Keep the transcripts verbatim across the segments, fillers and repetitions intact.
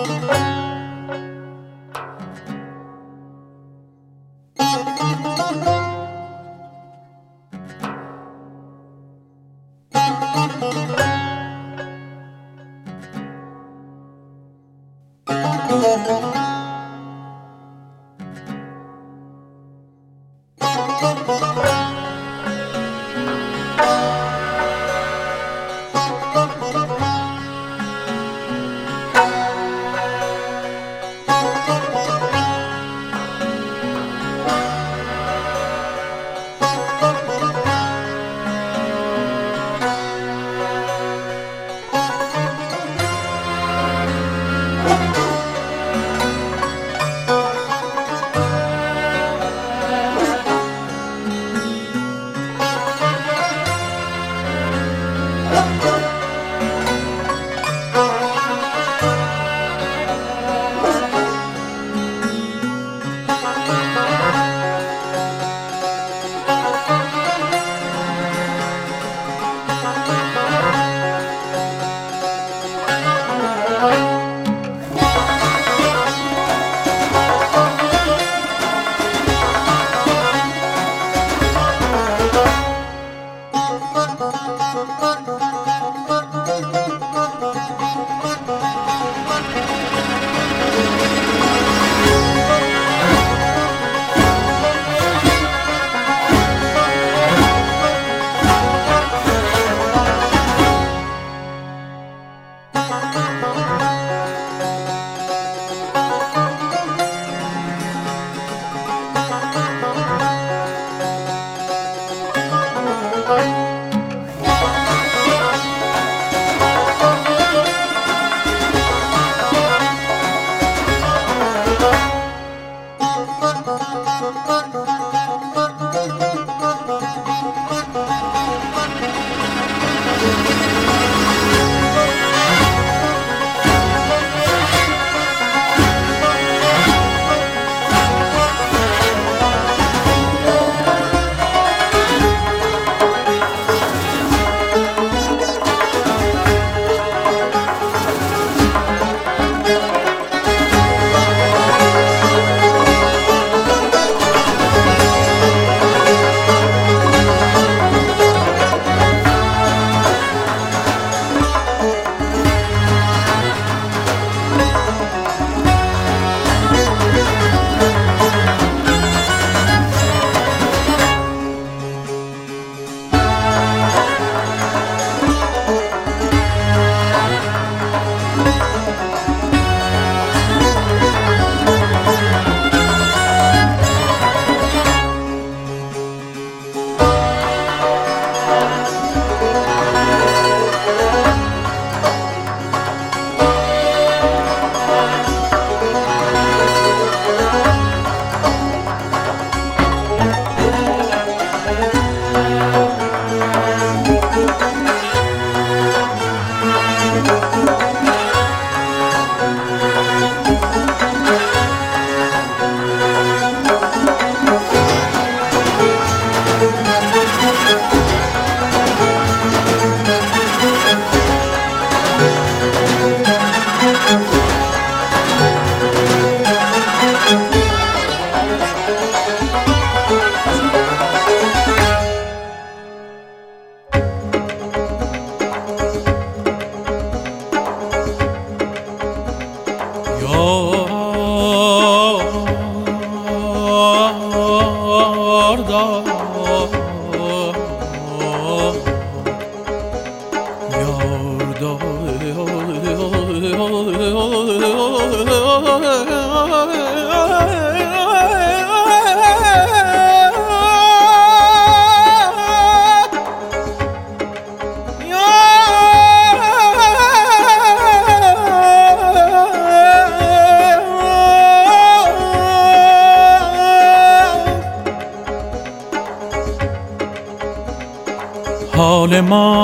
حال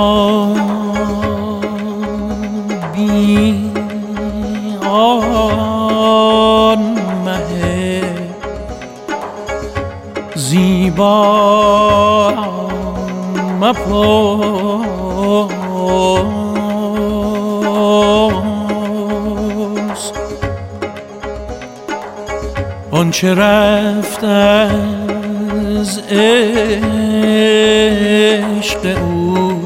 ما بی آن مه زیبا مپرس آنچه رفت از عشق او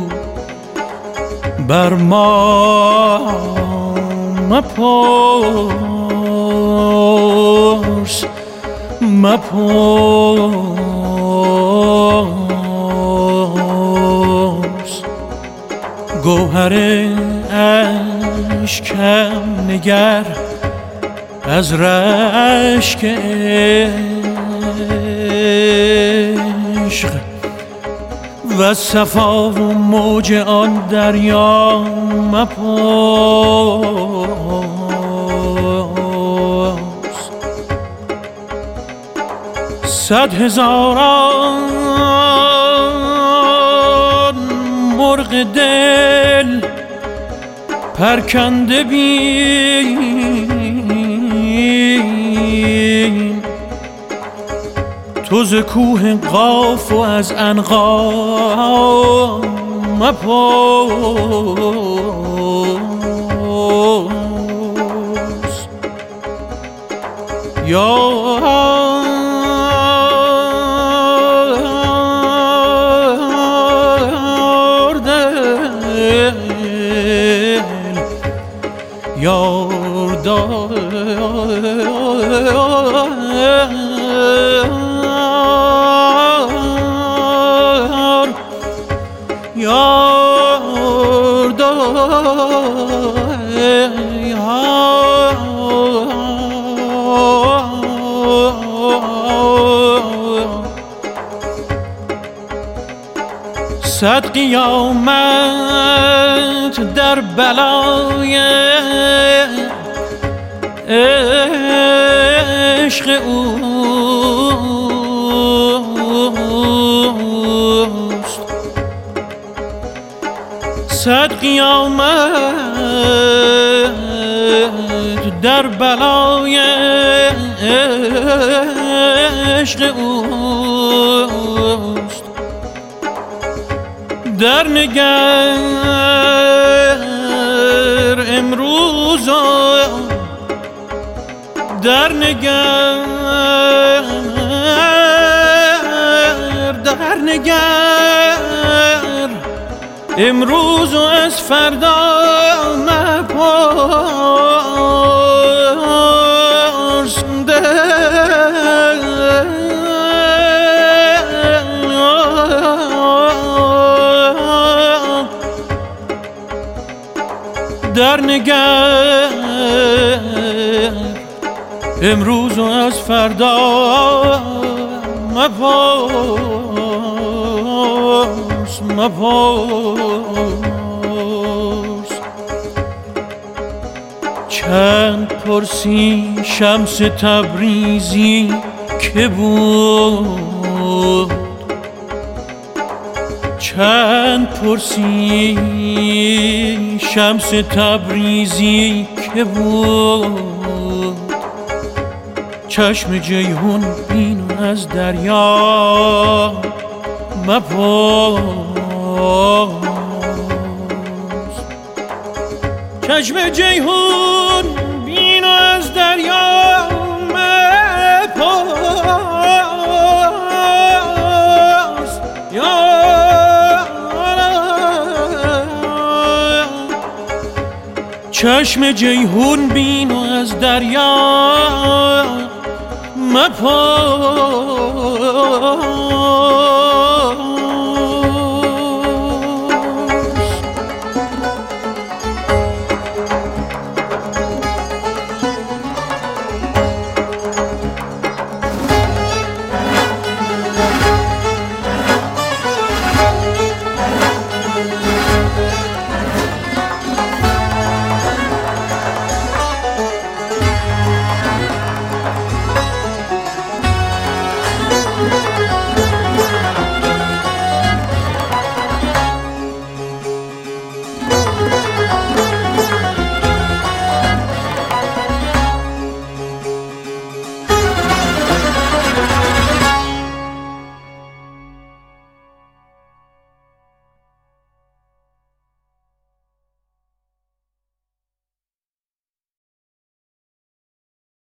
بر ما مپرس مپرس گوهر اشکم نگر از رشک عشق و صفا و موج آن دریا مپرس صد هزاران مرغ دل پرکنده بین تو ز کوه قاف و از عنقا مپرس یا یار دار یار دار صد قیامت در بلای عشق اوست صد قیامت در بلای عشق اوست در نگر امروز در نگر در نگر امروز و از فردا مپرس در نگر امروز و از فردا مپرس مپرس چند پرسی شمس تبریزی که بود چند پرسی شمس تبریزی که بود چشم جیهون بین از دریا مپرس چشم جیهون بین از دریا مپرس چشم جیهون بین از دریا مپرس